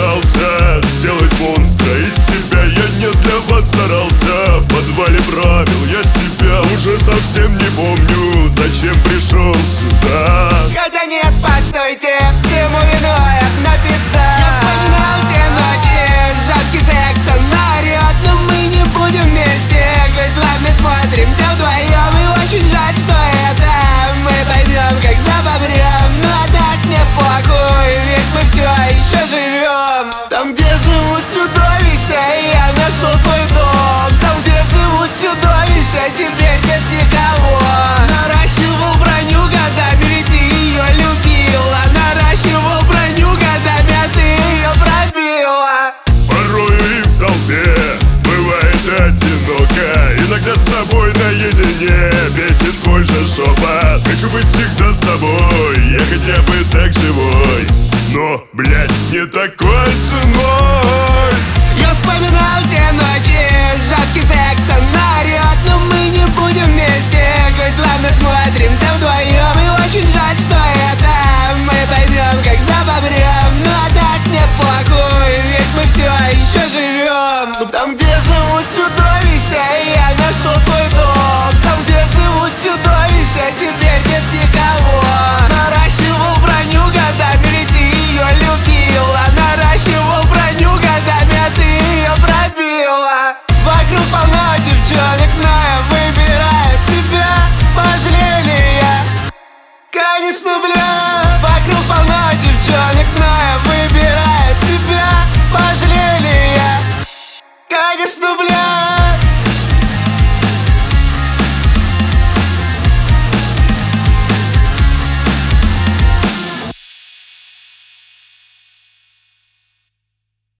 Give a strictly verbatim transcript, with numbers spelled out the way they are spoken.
пытался сделать монстра из себя. Я не для вас старался, в подвале правил я себя. Уже совсем не помню, зачем пришел сюда. Хотя нет, постойте, всему виной одна пизда. Я вспоминал те ночи, жесткий секс, она орёт, но мы не будем вместе. Хоть ладно, смотрим все вдвоем, и очень жаль, что это мы поймем, когда помрем. Ну а так мне похуй, ведь мы все еще живем. Там, где живут чудовища, я нашел свой дом. Там, где живут чудовища, теперь нет никого. Наращивал броню годами, ведь ты ее любила. Наращивал броню годами, а ты ее пробила. Порою и в толпе бывает одиноко. Иногда с собой наедине бесит свой же шепот. Хочу быть всегда с тобой, я хотя бы так живой. Но, блядь, не такой ценой. Я вспоминал те ночи, жесткий секс, она орёт, но мы не будем вместе. Хоть ладно, смотрим все вдвоем, и очень жаль, что это мы поймем, когда помрем. Ну а так мне похуй, ведь мы все еще живем. Там, где живут чудовища, я нашел свой дом. Там, где живут чудовища, теперь нет никого. Наращивал броню годами, ведь ты ее любила. Наращивал броню годами, а ты ее пробила. Вокруг полно девчонок, но я выбираю тебя. Пожалели я, конечно, бля. Вокруг полно девчонок, но я выбираю тебя. Пожалели я, конечно, бля.